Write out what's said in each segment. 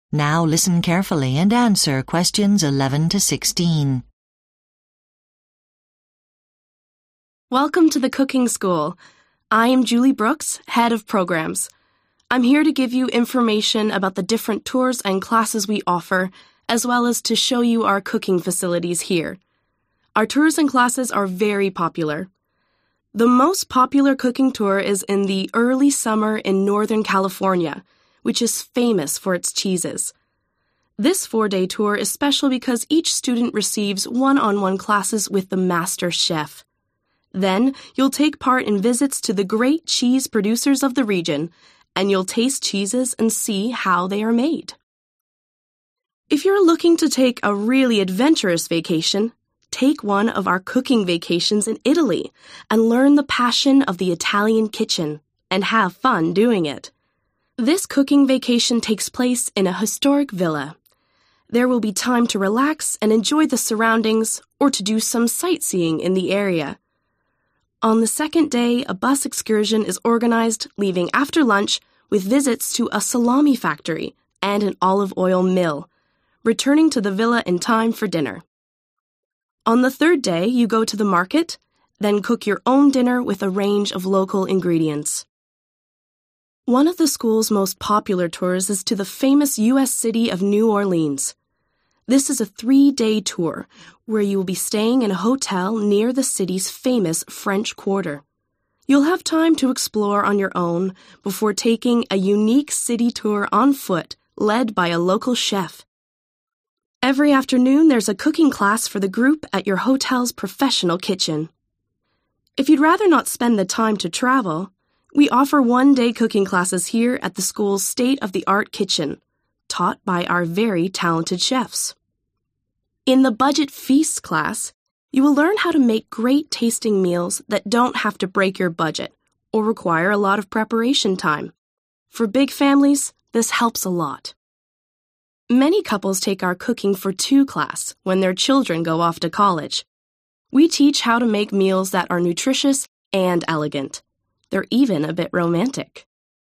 Now listen carefully and answer questions 11 to 16. Welcome to the Cooking School. I am Julie Brooks, Head of Programs. I'm here to give you information about the different tours and classes we offer, as well as to show you our cooking facilities here. Our tours and classes are very popular. The most popular cooking tour is in the early summer in Northern California, which is famous for its cheeses. This 4-day tour is special because each student receives one-on-one classes with the master chef. Then, you'll take part in visits to the great cheese producers of the region, and you'll taste cheeses and see how they are made. If you're looking to take a really adventurous vacation, take one of our cooking vacations in Italy and learn the passion of the Italian kitchen and have fun doing it. This cooking vacation takes place in a historic villa. There will be time to relax and enjoy the surroundings or to do some sightseeing in the area. On the second day, a bus excursion is organized, leaving after lunch with visits to a salami factory and an olive oil mill, returning to the villa in time for dinner. On the third day, you go to the market, then cook your own dinner with a range of local ingredients. One of the school's most popular tours is to the famous U.S. city of New Orleans. This is a 3-day tour where you will be staying in a hotel near the city's famous French Quarter. You'll have time to explore on your own before taking a unique city tour on foot led by a local chef. Every afternoon, there's a cooking class for the group at your hotel's professional kitchen. If you'd rather not spend the time to travel, we offer 1-day cooking classes here at the school's state-of-the-art kitchen, taught by our very talented chefs. In the Budget Feast class, you will learn how to make great-tasting meals that don't have to break your budget or require a lot of preparation time. For big families, this helps a lot. Many couples take our Cooking for Two class when their children go off to college. We teach how to make meals that are nutritious and elegant. They're even a bit romantic.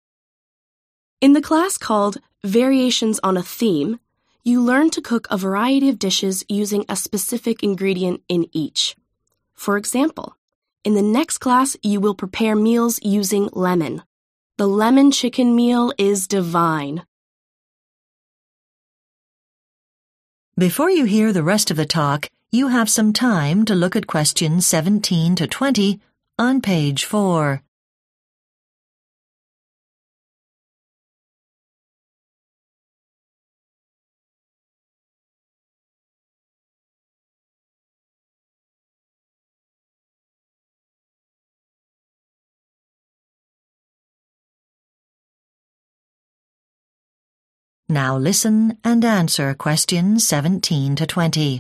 In the class called Variations on a Theme, you learn to cook a variety of dishes using a specific ingredient in each. For example, in the next class, you will prepare meals using lemon. The lemon chicken meal is divine. Before you hear the rest of the talk, you have some time to look at questions 17 to 20 on page 4. Now listen and answer questions 17 to 20.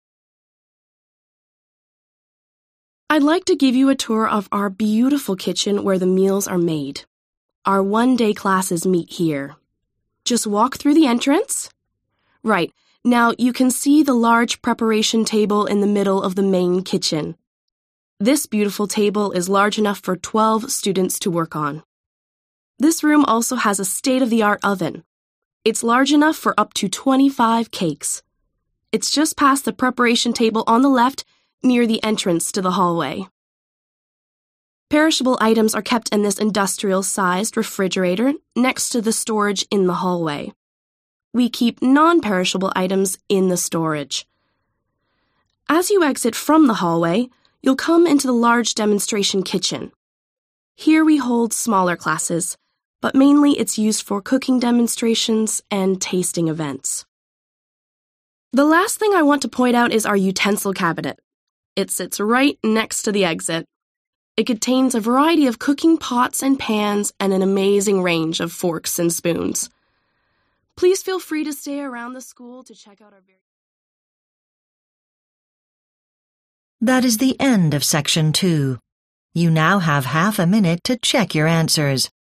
I'd like to give you a tour of our beautiful kitchen where the meals are made. Our 1-day classes meet here. Just walk through the entrance. Right, now you can see the large preparation table in the middle of the main kitchen. This beautiful table is large enough for 12 students to work on. This room also has a state-of-the-art oven. It's large enough for up to 25 cakes. It's just past the preparation table on the left, near the entrance to the hallway. Perishable items are kept in this industrial-sized refrigerator next to the storage in the hallway. We keep non-perishable items in the storage. As you exit from the hallway, you'll come into the large demonstration kitchen. Here we hold smaller classes, but mainly it's used for cooking demonstrations and tasting events. The last thing I want to point out is our utensil cabinet. It sits right next to the exit. It contains a variety of cooking pots and pans and an amazing range of forks and spoons. Please feel free to stay around the school to check out our That is the end of section 2. You now have half a minute to check your answers.